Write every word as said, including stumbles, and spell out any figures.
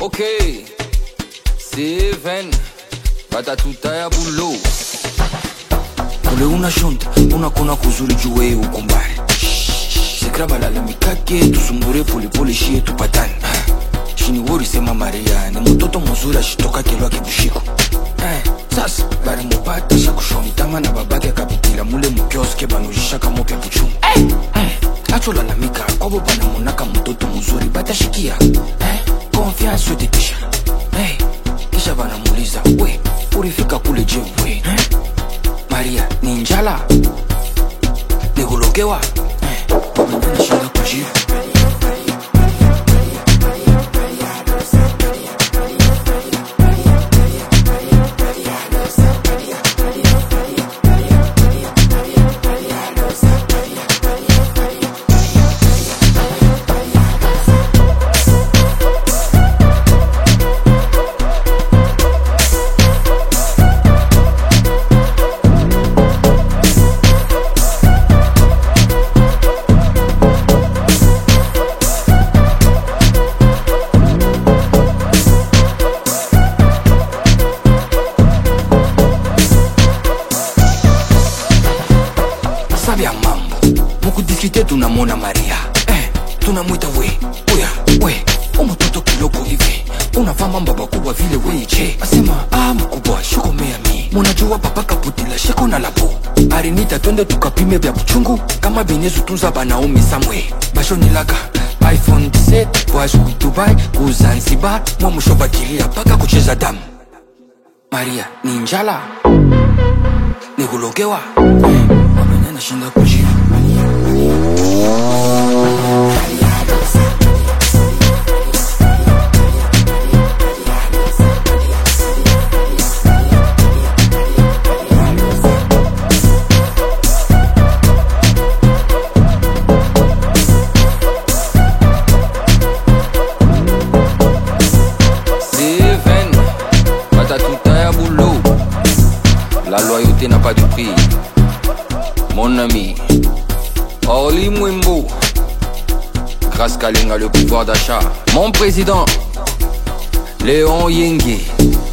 Ok, Seven, batatuta ya bulo. Kule una shonta, una kona kuzuri juwe ukumbare. Sikraba la mikake, tusumbure pole pole shie tupatane. Shini wori sema Maria, ni mtoto mzuri ashitoka kelwa kibushiko. Sasa, bari mupata shakushoni tama na babake kapitila mule mukioske banujisha kamo pya puchungu. Acho lalamika, kwabo bana monaka mtoto mzuri batashikia. Confiance yo tetisha. Kisha bana muliza, we, urifika kule je we. Maria, ni njala nikulogewa Mwenye shinda kujiru Sabia mambo, mukudiskite tunamona Maria. Eh, tunamuita we, oya, we, umutoto kiloko hivi. Unafaa mambo makubwa vile we che. Asema, ah mkubwa, shiko mea mi. Munajua papa kaputila, shiko na lapo. Arinita twende tukapime vya buchungu. Kama benezu tunza banaomi samwe. Basho nilaka, iPhone seventeen, voyage ku Dubai, ku Zanzibar. Mwa mushobakilia, paka kucheza damu. Maria, ni njala nikulogewa Mwenye nashinda kujiru Seven, batatuta ya boulot. La loyauté n'a pas de prix. Mon ami, Orly Mwembo, Grâce Kalenga, le pouvoir d'achat. Mon président, Léon Yengue.